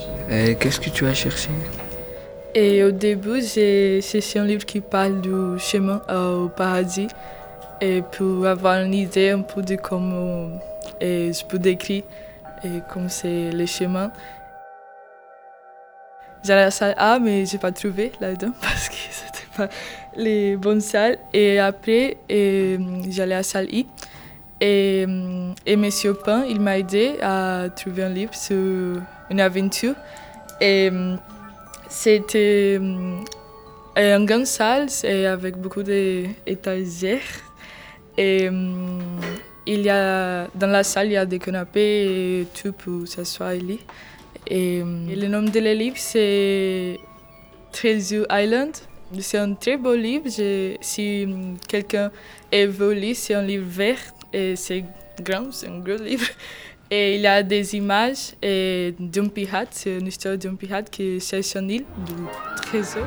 Et qu'est-ce que tu as cherché? Et au début, j'ai cherché un livre qui parle du chemin au paradis et pour avoir une idée un peu de comment je peux décrire comme c'est le chemin. J'allais à la salle A, mais j'ai pas trouvé là-dedans parce que c'était pas les bonnes salles. Et après, j'allais à la salle I. Et Monsieur Pain, il m'a aidé à trouver un livre sur une aventure. Et c'était une grande salle avec beaucoup d'étagères. Et il y a, dans la salle, il y a des canapés et tout pour s'asseoir et lire. Et le nom de le livre, c'est Treasure Island. C'est un très beau livre. Si quelqu'un veut lire, c'est un livre vert et c'est grand, c'est un gros livre. Et il y a des images d'un pirate, c'est une histoire d'un pirate qui cherche une île du trésor.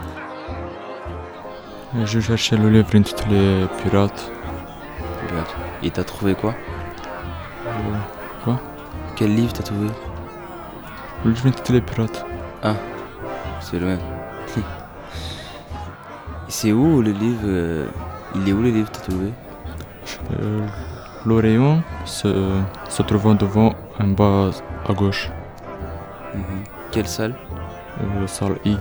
Je cherchais le livre intitulé Pirate. Pirate. Et t'as trouvé quoi? Quoi? Quel livre t'as trouvé? Le livre intitulé Pirate. Ah, c'est le même. C'est où le livre? Il est où le livre t'as trouvé? Le rayon se trouvant devant en bas à gauche. Quelle salle? Salle I.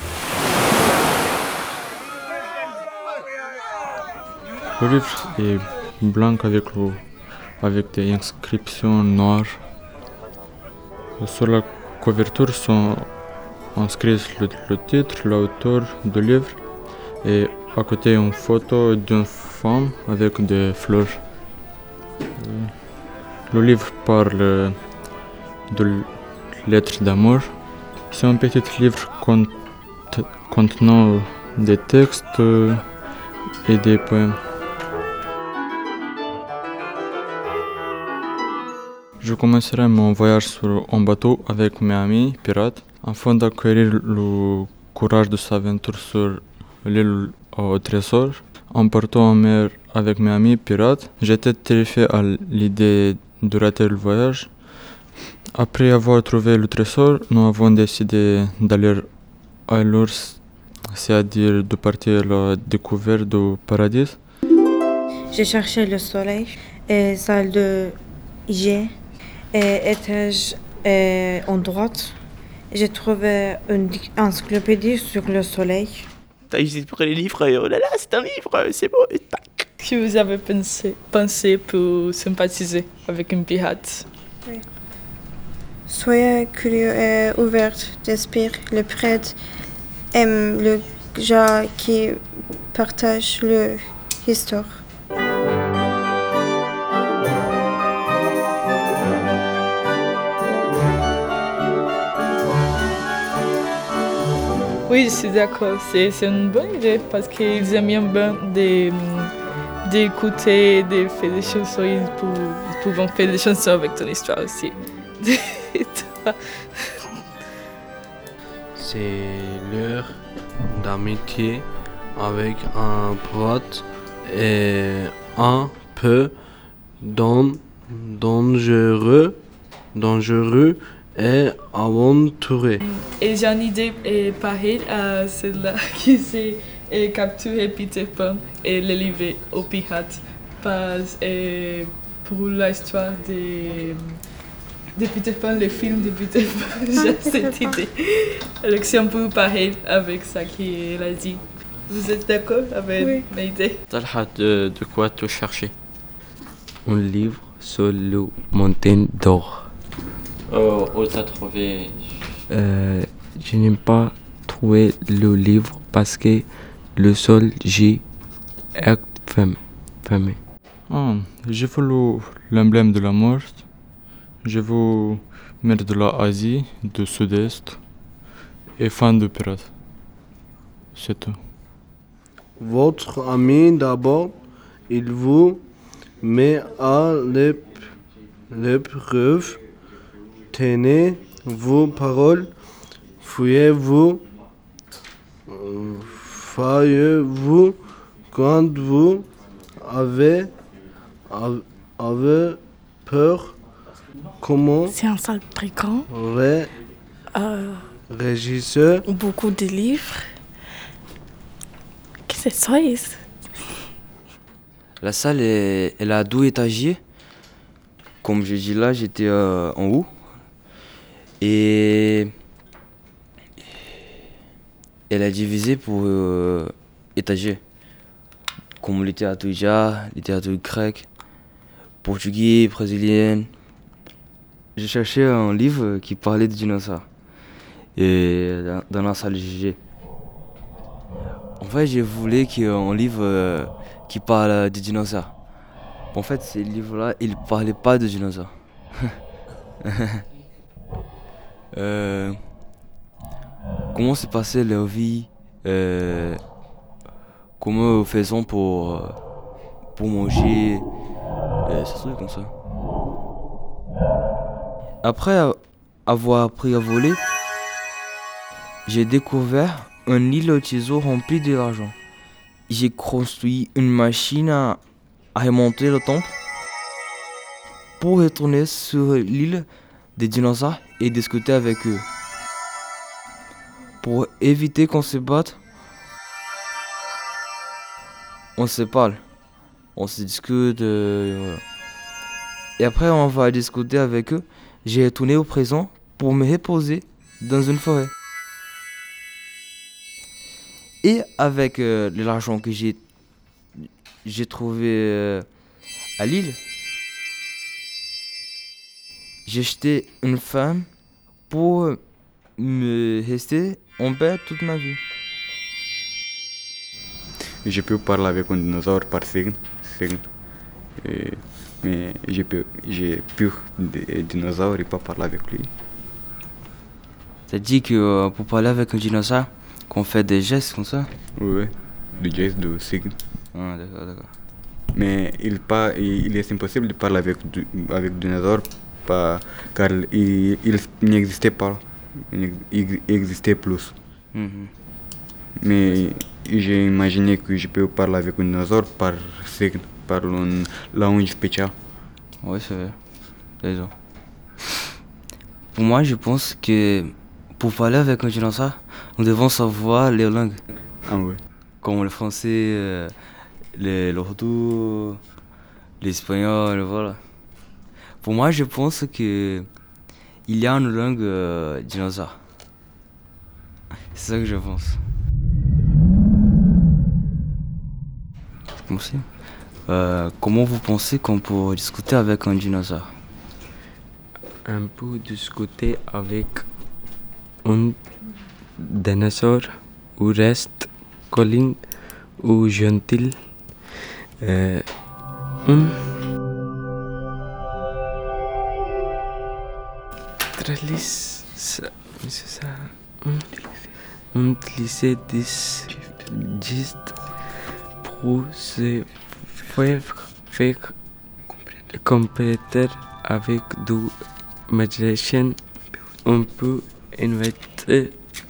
Le livre est blanc avec des inscriptions noires. Sur la couverture sont inscrits le titre, l'auteur du livre et à côté une photo d'une femme avec des fleurs. Le livre parle de lettres d'amour. C'est un petit livre contenant des textes et des poèmes. Je commencerai mon voyage sur un bateau avec mes amis pirates afin d'acquérir le courage de s'aventurer sur l'île au trésor. En partant en mer avec mes amis pirates, j'étais terrifié à l'idée de rater le voyage. Après avoir trouvé le trésor, nous avons décidé d'aller ailleurs, c'est-à-dire de partir à la découverte du paradis. J'ai cherché le soleil, salle de G, étage en droite. J'ai trouvé une encyclopédie sur le soleil. T'as juste pris les livres, oh là là, c'est un livre, c'est beau, et tac. Qu'est-ce que vous avez pensé pour sympathiser avec un pirate? Oui. Soyez curieux et ouvert d'esprit. Le prêtre aime le gens qui partagent l'histoire. Oui, je suis d'accord. C'est une bonne idée parce qu'ils aiment bien d'écouter, de faire des chansons. Ils peuvent faire des chansons avec ton histoire aussi. C'est l'heure d'amitié avec un pote et un peu dangereux et aventureux. Et j'ai une idée pareille à celle-là qui s'est capturé Peter Pan et le livrer aux pirates. Pour l'histoire de Peter Pan, le film de Peter Pan, j'ai cette idée. Alors c'est un peu pareil avec ça qu'il a dit. Vous êtes d'accord avec ma idée? Talha, de quoi tu cherchais? Un livre sur le montagne d'or. Où t'as trouvé? Je n'ai pas trouvé le livre parce que le sol est fermé. J'ai voulu l'emblème de la mort. Je veux mettre de l'Asie, du Sud-Est et fan de pirates. C'est tout. Votre ami d'abord, il vous met à l'épreuve. Tenez vos paroles, fouillez-vous quand vous avez peur. Comment c'est un salle très grand Régisseur. Beaucoup de livres. Qu'est-ce que c'est ça? La salle, elle a 2 étages. Comme je dis là, j'étais en haut. Et elle est divisée pour étages. Comme le théâtre jazz, le théâtre grec, portugais, brésilien. J'ai cherché un livre qui parlait de dinosaures. Et dans la salle GG. En fait, je voulais qu'il y ait un livre qui parle des dinosaures. En fait, ce livre-là, il ne parlait pas de dinosaures. Comment s'est passée leur vie, comment nous faisons pour manger, ces trucs comme ça. Après avoir appris à voler, j'ai découvert un île au ciseau rempli d'argent. J'ai construit une machine à remonter le temps pour retourner sur l'île des dinosaures et discuter avec eux. Pour éviter qu'on se batte, on se parle, on se discute. Voilà. Et après, on va discuter avec eux. J'ai retourné au présent pour me reposer dans une forêt. Et avec l'argent que j'ai trouvé à Lille, j'ai acheté une femme pour me rester en paix toute ma vie. Je peux parler avec un dinosaure par signe. Mais j'ai peur des dinosaures et pas parler avec lui. Ça dit que pour parler avec un dinosaure, qu'on fait des gestes comme ça? Oui, des gestes de signe. Ah, d'accord. Mais il est impossible de parler avec dinosaures car il n'existait pas. Il existait plus. Mm-hmm. Mais j'ai imaginé que je peux parler avec un dinosaure par signe, par une langue spéciale. Oui, c'est vrai. Raison. Pour moi, je pense que pour parler avec un dinosaure, nous devons savoir les langues. Ah oui. Comme le français, l'urdu, l'espagnol, voilà. Pour moi, je pense que il y a une langue dinosaure. C'est ça que je pense. Comment vous pensez qu'on peut discuter avec un dinosaure? On peut discuter avec un dinosaure ou reste colline ou gentil. Utiliser des gestes pour se faire comprendre avec de modération. On peut inviter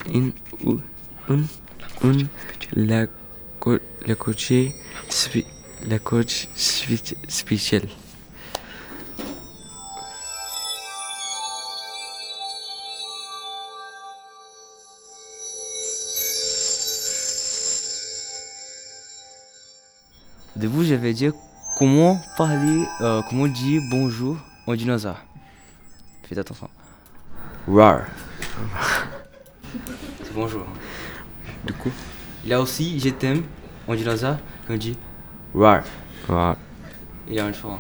la coach spéciale. Au début, je vais dire comment dire bonjour en dinosaure. Faites attention. Rar. C'est bonjour. Du coup, Là aussi, je t'aime en dinosaure, on dit rar. Wow. Il y a une différence.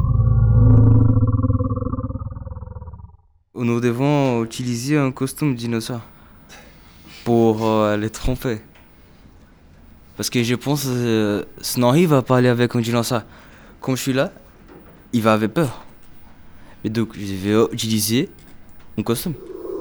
Nous devons utiliser un costume dinosaure pour les tromper. Parce que je pense que Snorri va parler avec un dinosaure. Comme je suis là, il va avoir peur. Et donc, je vais utiliser un costume.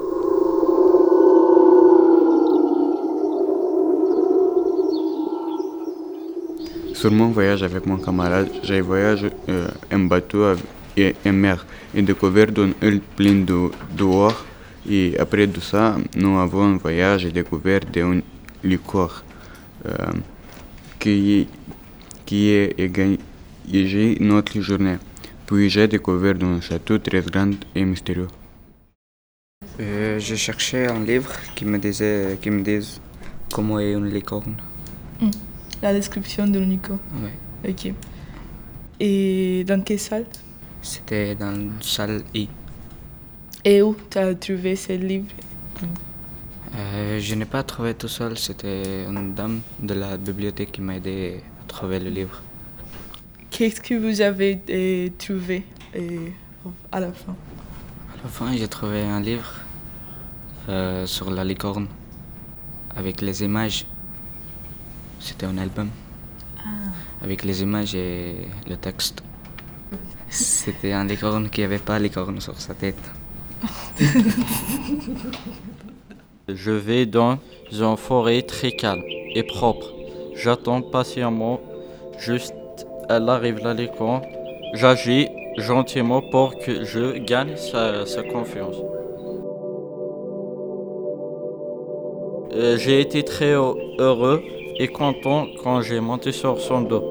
sur mon voyage avec mon camarade, j'ai voyagé en bateau et en mer et découvert une île pleine d'or. Et après tout ça, nous avons un voyage et découvert un liqueur qui est égayé notre journée. Puis j'ai découvert un château très grand et mystérieux. Je cherchais un livre qui me dise comment est une licorne. La description de l'unicorne. Ouais. Ok. Et dans quelle salle? C'était dans la salle I. Et où tu as trouvé ce livre? Je n'ai pas trouvé tout seul, c'était une dame de la bibliothèque qui m'a aidé à trouver le livre. Qu'est-ce que vous avez trouvé à la fin? À la fin, j'ai trouvé un livre sur la licorne avec les images. C'était un album avec les images et le texte. C'était un licorne qui n'avait pas licorne sur sa tête. Je vais dans une forêt très calme et propre. J'attends patiemment, juste elle arrive la licorne. J'agis gentiment pour que je gagne sa confiance. J'ai été très heureux et content quand j'ai monté sur son dos.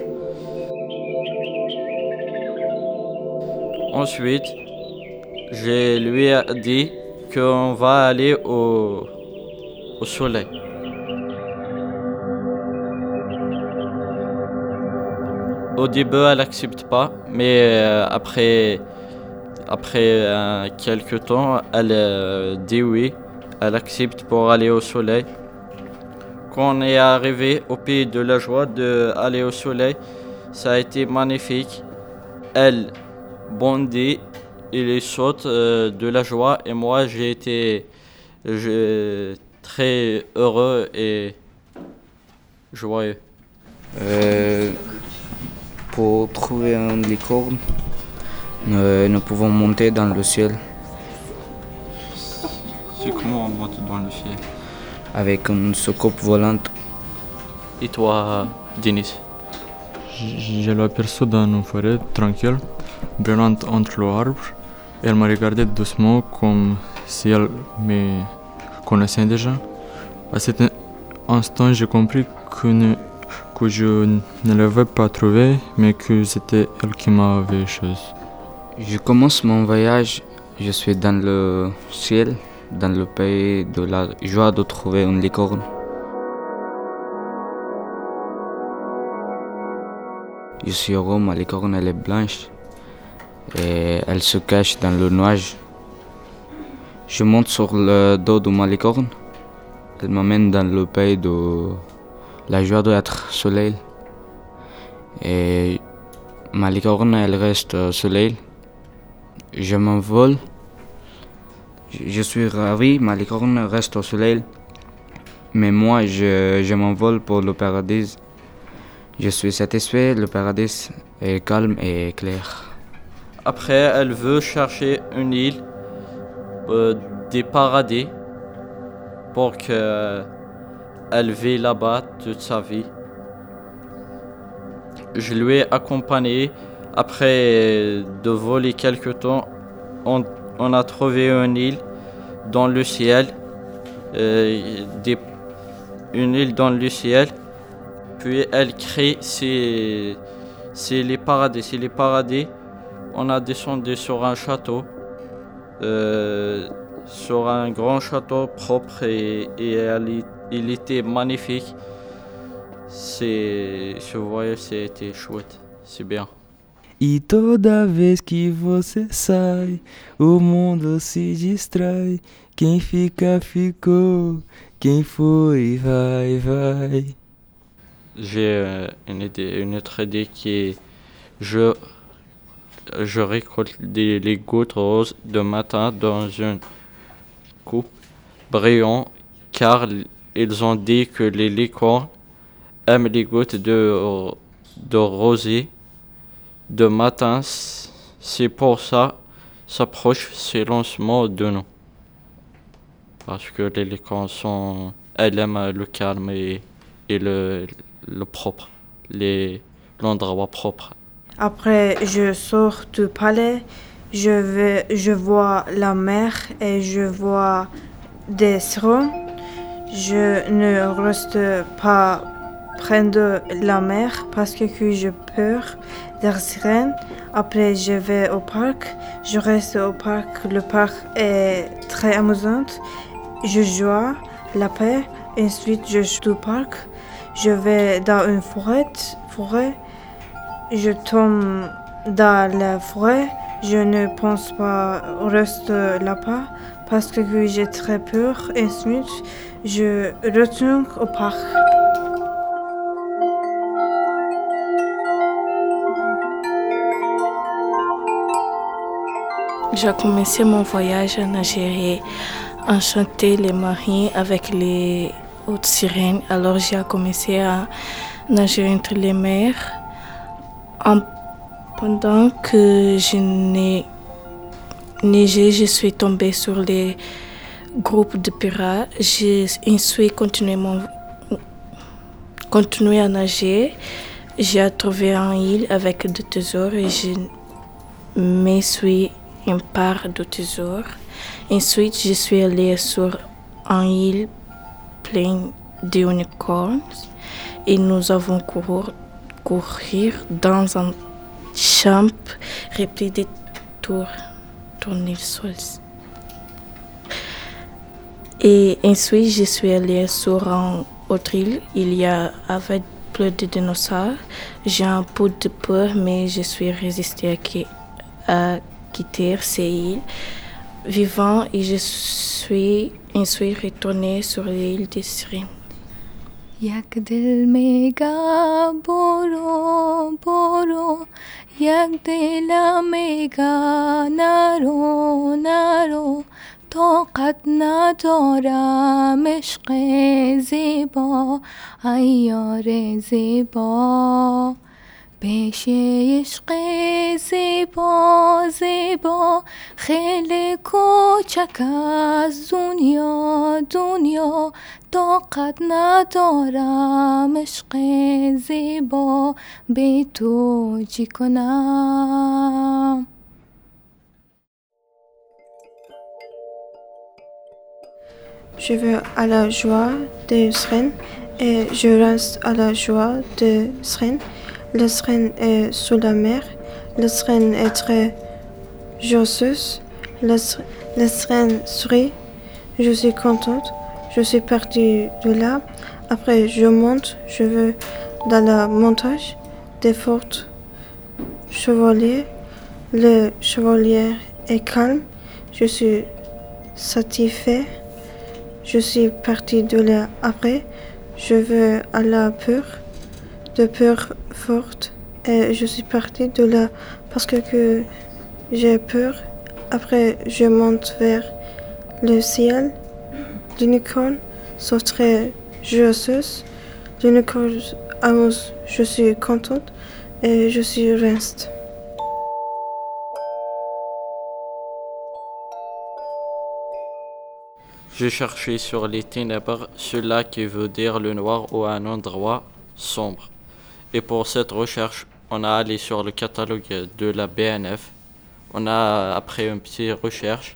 Ensuite, je lui ai dit qu'on va aller au soleil. Au début, elle n'accepte pas, mais après quelques temps, elle dit oui. Elle accepte pour aller au soleil. Quand on est arrivé au pays de la joie d'aller au soleil, ça a été magnifique. Elle bondit, il saute de la joie et moi j'ai été très heureux et joyeux. Pour trouver une licorne, nous pouvons monter dans le ciel. C'est comment on monte dans le ciel? Avec une soucoupe volante. Et toi, Denis? Je l'ai aperçu dans une forêt tranquille, brûlante entre les arbres. Elle m'a regardé doucement comme si elle me connaissait déjà. À cet instant, j'ai compris que je ne l'avais pas trouvée, mais que c'était elle qui m'avait choisi. Je commence mon voyage, je suis dans le ciel, dans le pays de la joie de trouver une licorne. Je suis heureux, ma licorne elle est blanche et elle se cache dans le nuage. Je monte sur le dos de ma licorne, elle m'amène dans le pays de la joie d'être soleil. Et ma licorne elle reste au soleil. Je m'envole. Je suis ravi, ma licorne reste au soleil. Mais moi, je m'envole pour le paradis. Je suis satisfait, le paradis est calme et clair. Après, elle veut chercher une île des paradis pour qu'elle vive là-bas toute sa vie. Je lui ai accompagné. Après de voler quelque temps, on a trouvé une île dans le ciel, une île dans le ciel. Puis elle crie, c'est les paradis, c'est les paradis. On a descendu sur un château, sur un grand château propre et il était magnifique. Ce voyage, c'était chouette, c'est bien. E toda vez que você sai, o mundo se distrai. Quem fica, ficou. Quem foi, vai, vai. J'ai une autre idée qui est je récolte les gouttes roses de matin dans une coupe brillante car ils ont dit que les licornes aiment les gouttes de rosée de matin. C'est pour ça s'approche silencieusement de nous. Parce que les licornes elles aiment le calme et le propre, l'endroit propre. Après, je sors du palais, je vois la mer et je vois des trônes. Je ne reste pas prendre la mer parce que j'ai peur des sirènes. Après, je vais au parc. Je reste au parc. Le parc est très amusant. Je joue la paix. Ensuite, je joue au parc. Je vais dans une forêt. Je tombe dans la forêt. Je ne pense pas rester là-bas parce que j'ai très peur. Ensuite, je retourne au parc. J'ai commencé mon voyage en Algérie, enchanter les marins avec les hautes sirènes. Alors j'ai commencé à nager entre les mers. Pendant que je neigeais, je suis tombée sur les groupes de pirates. J'ai ensuite continué à nager. J'ai trouvé une île avec des trésors et je me suis une part de trésors. Ensuite, je suis allée sur une île pleine d'unicorns et nous avons couru dans un champ rempli de tournesols. Et ensuite, je suis allée sur une autre île. Il y avait plus de dinosaures. J'ai un peu de peur, mais je suis résistée à quitter ces îles vivant et je suis ensuite retournée sur l'île des sirènes. یک دل میگا برو برو یک دل میگا نرو نرو طاقت ندارم عشق زیبا عیار زیبا پیش عشق زیبا زیبا خیلی کوچک از دنیا طاقت ندارم عشق زیبا به تو چی کنم. Je vais à la joie de sirène et je reste à la joie de sirène. Le sirène est sous la mer. Le sirène est très joyeuse. Le sirène sourit. Je suis contente. Je suis partie de là. Après, je monte. Je vais dans la montagne des forts chevaliers. Le chevalier est calme. Je suis satisfait. Je suis partie de là. Après, je vais à la peur. De peur forte et je suis partie de là parce que j'ai peur. Après, je monte vers le ciel. L'unicorne sont très joyeuses. L'unicorne amuse. Je suis contente et je suis reste. J'ai cherché sur les ténèbres cela qui veut dire le noir ou un endroit sombre. Et pour cette recherche, on a allé sur le catalogue de la BNF. Après une petite recherche,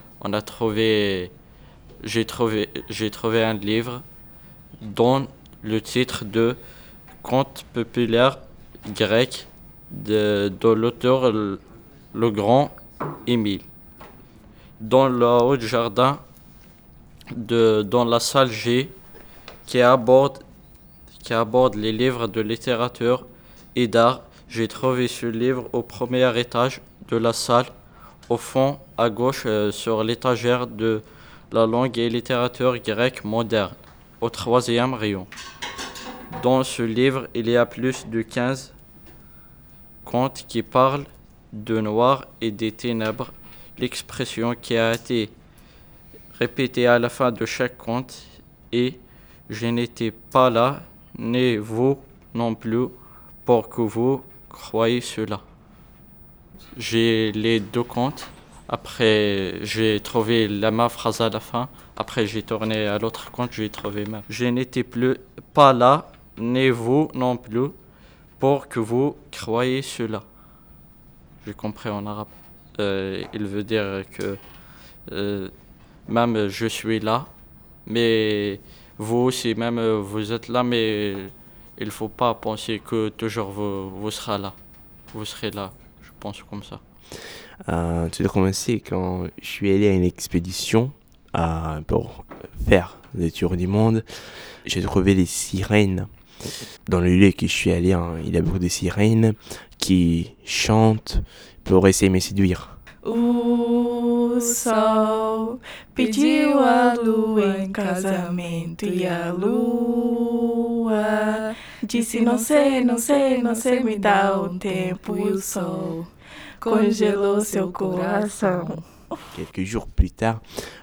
j'ai trouvé un livre dont le titre de Conte populaire grec de l'auteur le grand Émile. Dans le haut jardin, dans la salle G, qui aborde les livres de littérature et d'art, j'ai trouvé ce livre au premier étage de la salle, au fond à gauche sur l'étagère de la langue et littérature grecque moderne, au 3e rayon. Dans ce livre, il y a plus de 15 contes qui parlent de noir et des ténèbres, l'expression qui a été répétée à la fin de chaque conte est « Je n'étais pas là ». Ni vous non plus, pour que vous croyez cela. J'ai les deux contes. Après, j'ai trouvé la même phrase à la fin. Après, j'ai tourné à l'autre conte, j'ai trouvé même. Je n'étais pas là, ni vous non plus, pour que vous croyez cela. J'ai compris en arabe. Il veut dire que même je suis là, mais vous aussi, même vous êtes là, mais Il ne faut pas penser que toujours vous serez là. Vous serez là, je pense comme ça. Tout a commencé quand je suis allé à une expédition pour faire le tour du monde. J'ai trouvé des sirènes. Dans le lieu que je suis allé, il y a beaucoup de sirènes qui chantent pour essayer de me séduire. O sol pediu a lua em casamento e a lua disse não sei, não sei, não sei, me dá o tempo e o sol congelou seu coração. Quelques jours plus tard,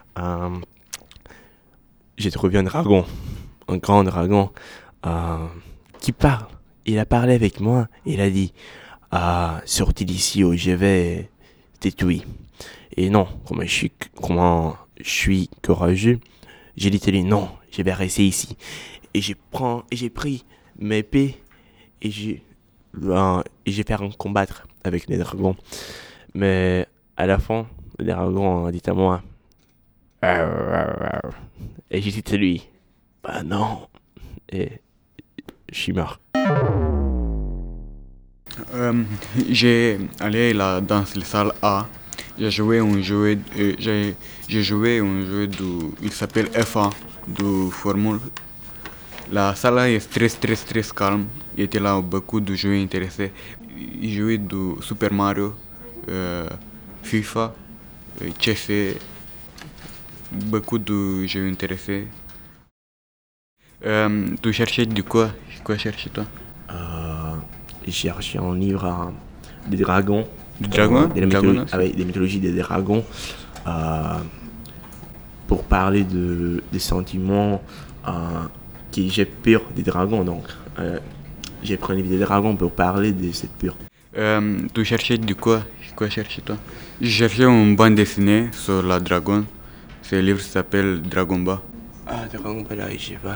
j'ai trouvé un dragon, un grand dragon qui parle. Il a parlé avec moi, il a dit sortez d'ici ou je vais te tuer. Et non, comme je suis courageux, j'ai dit à lui non, je vais rester ici. Et j'ai pris mes épées et j'ai fait un combattre avec les dragons. Mais à la fin, le dragon a dit à moi et j'ai dit à lui bah non, et je suis mort. J'ai allé là dans la salle A. J'ai joué un jeu il s'appelle FA de Formule. La salle A est très calme. Il était là beaucoup de jeux intéressés. Il jouait de Super Mario, FIFA, chess, beaucoup de jeux intéressés. Tu cherchais du quoi? Quoi cherchais-toi? J'ai cherché un livre des dragons. Des dragons? Avec des mythologies des dragons. Pour parler des sentiments que j'ai peur des dragons. Donc, j'ai pris un livre des dragons pour parler de cette peur. Tu cherchais du quoi? Quoi cherchais-toi? J'ai cherché une bande dessinée sur la dragon. Ce livre s'appelle Dragon Ball. Ah, Dragon Ball, là, je sais pas.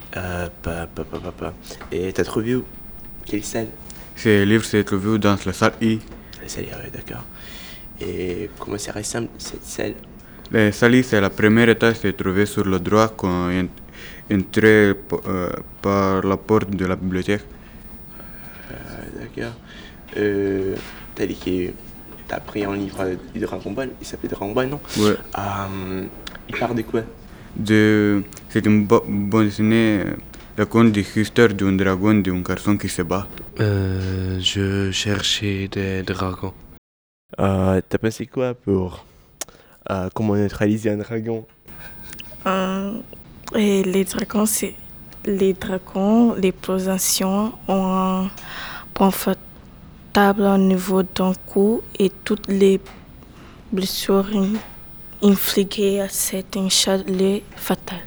Et t'as trouvé où? Quelle salle? Ce livre s'est trouvé dans la salle I. La salle I, oui, d'accord. Et comment ça ressemble cette salle? La salle I, c'est la première étage, c'est trouvé sur le droit quand entrer par la porte de la bibliothèque. D'accord. T'as dit que t'as pris un livre de Dragon Ball, il s'appelle Dragon Ball, non? Ouais. Il parle de quoi? C'est une bande dessinée, le conte de l'histoire d'un dragon, d'un garçon qui se bat. Je cherchais des dragons. T'as pensé quoi pour comment neutraliser un dragon? Et les dragons, les positions ont un confortable niveau d'un coup et toutes les blessures infligées à cette chalet fatale.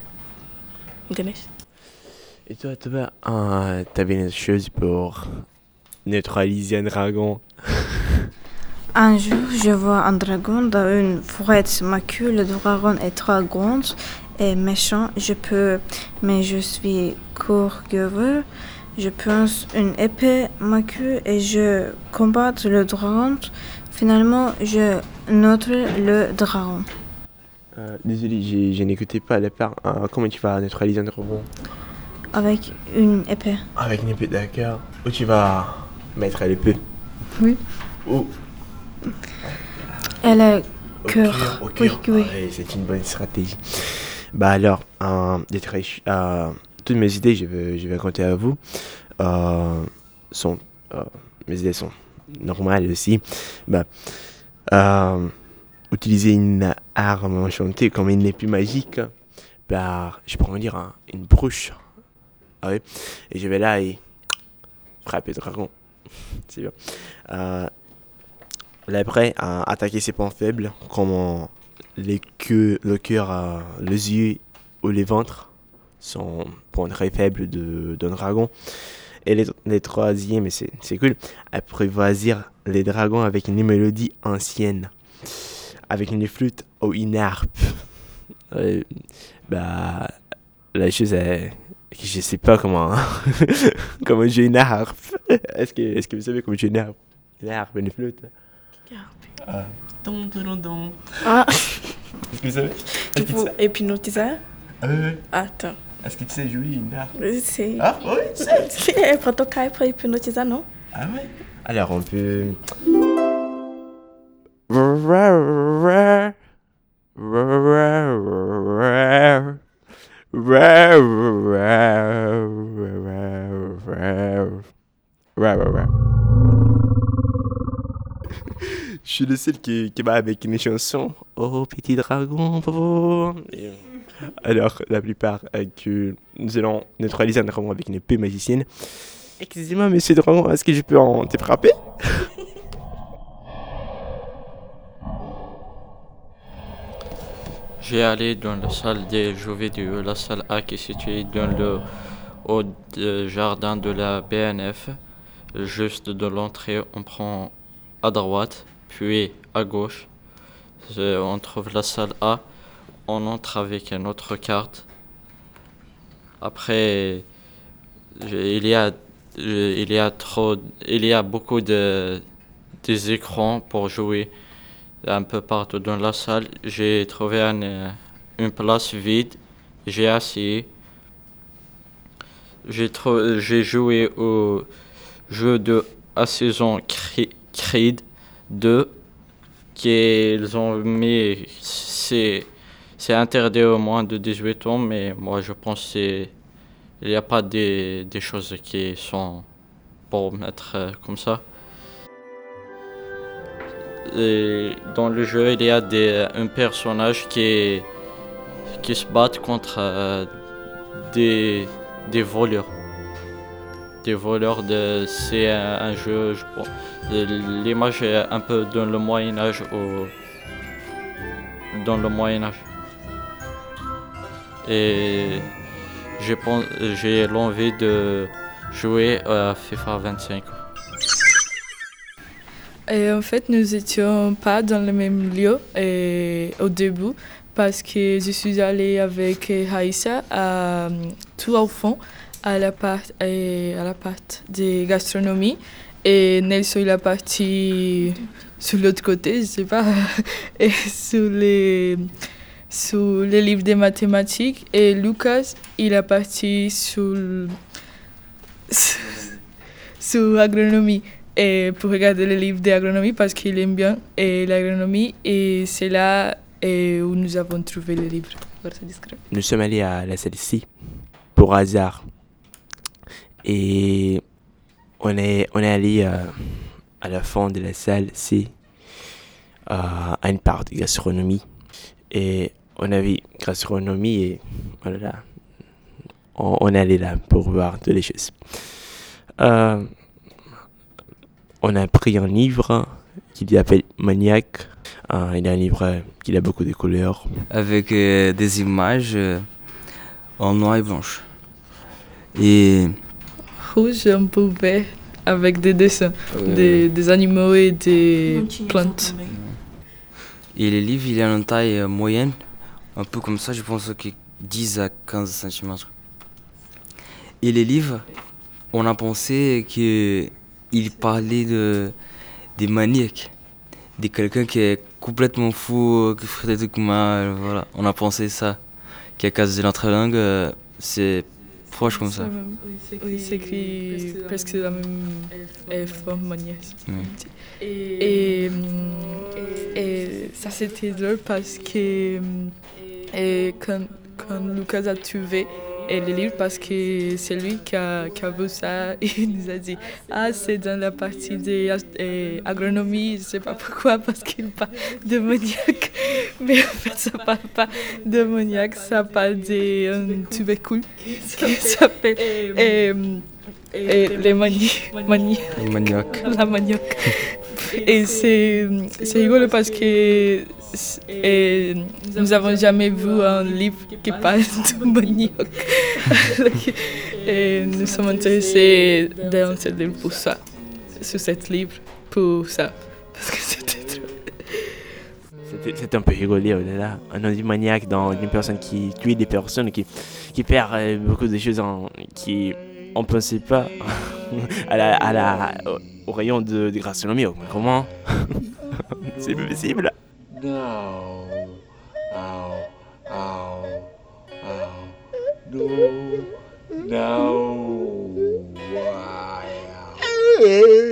Et toi, t'avais une chose pour neutraliser un dragon? Un jour, je vois un dragon dans une forêt maquille. Le dragon est très grand et méchant. Mais je suis courageux. Je pense une épée maquille et je combats le dragon. Finalement, je neutre le dragon. Désolé, je n'écoutais pas la part. Comment tu vas neutraliser un dragon? Avec une épée. Avec une épée, d'accord. Où tu vas mettre l'épée? Oui. Où? Elle est cœur. Au cœur. Oui. Ouais, c'est une bonne stratégie. Bah alors, toutes mes idées, je vais raconter à vous. Mes idées sont normales aussi. Utiliser une arme enchantée comme une épée magique. Je pourrais dire une broche. Ah oui. Et je vais là et frapper le dragon. C'est bien. Là après, attaquer ses points faibles, comme le cœur, les yeux ou les ventres, sont points très faibles d'un dragon. Et les troisièmes, c'est cool, apprivoisir les dragons avec une mélodie ancienne, avec une flûte ou une harpe. La chose est que je sais pas comment comment jouer une harpe. Est-ce que vous savez comment jouer une harpe? Une harpe, une flûte. Ah. Est-ce que vous savez? Tu peux hypnotiser? Ah oui. Attends. Est-ce que tu sais jouer une harpe? C'est. Ah, oui, C'est. Pour tocar pour hypnotiser, non? Ah ouais? Alors, on peut... Je suis le seul qui va avec une chanson. Oh, petit dragon. Alors, la plupart que nous allons neutraliser un dragon avec une épée magicienne. Excusez-moi, monsieur dragon, est-ce que je peux te frapper? J'ai allé dans la salle des jeux vidéo, la salle A qui est située dans le haut jardin de la BNF. Juste de l'entrée, on prend à droite, puis à gauche. On trouve la salle A. On entre avec une autre carte. Après, il y a beaucoup des écrans pour jouer un peu partout dans la salle. J'ai trouvé une place vide. J'ai assis. J'ai joué au jeu de Assassin's Creed 2 qu'ils ont mis. C'est interdit au moins de 18 ans, mais moi je pense qu'il n'y a pas des choses qui sont pour mettre comme ça. Et dans le jeu, il y a un personnage qui se bat contre des voleurs. Des voleurs, c'est un jeu, je pense. L'image est un peu dans le Moyen-Âge. Dans le Moyen-Âge. Et j'ai l'envie de jouer à FIFA 25. Et en fait, nous n'étions pas dans le même lieu au début parce que je suis allée avec Haïssa tout au fond à la part de gastronomie et Nelson il est parti sur l'autre côté, je sais pas, et sur les livres de mathématiques et Lucas il est parti sur agronomie. Et pour regarder les livres d'agronomie parce qu'il aime bien l'agronomie et c'est là où nous avons trouvé les livres. Nous sommes allés à la salle C pour hasard et on est allé à la fin de la salle C à une part de gastronomie et on avait gastronomie et voilà, on est allé là pour voir toutes les choses. On a pris un livre qui s'appelle Maniac. Il est un livre qui a beaucoup de couleurs. Avec des images en noir et blanche. Et rouge un peu vert avec des dessins, des animaux et des plantes. Et les livres, il est en taille moyenne, un peu comme ça, je pense que 10 à 15 cm. Et les livres, on a pensé qu'il parlait des maniaques, de quelqu'un qui est complètement fou, qui ferait des trucs mal, voilà. On a pensé ça, qui a cassé notre langue, c'est proche comme ça. Oui, c'est écrit presque la même forme, maniaque. Oui. Et ça c'était drôle parce que quand Lucas a trouvé le livre parce que c'est lui qui a vu ça et il nous a dit c'est dans la partie d'agronomie, je sais pas pourquoi parce qu'il parle de maniaque mais en fait ça parle pas de maniaque, ça parle d'un tubécule qui s'appelle les manioc. La manioc. Et c'est rigolo parce que nous n'avons jamais vu un livre qui parle de manioc. Et nous sommes intéressés dans ce livre pour ça, sur ce livre pour ça, parce que c'était drôle. C'était un peu rigolé, là. On a dit maniaque dans une personne qui tue des personnes, qui perd beaucoup de choses qui on ne pensait pas au rayon de gastronomie. Comment? C'est pas possible. No. Ow. Ow. Ow. No. Wow.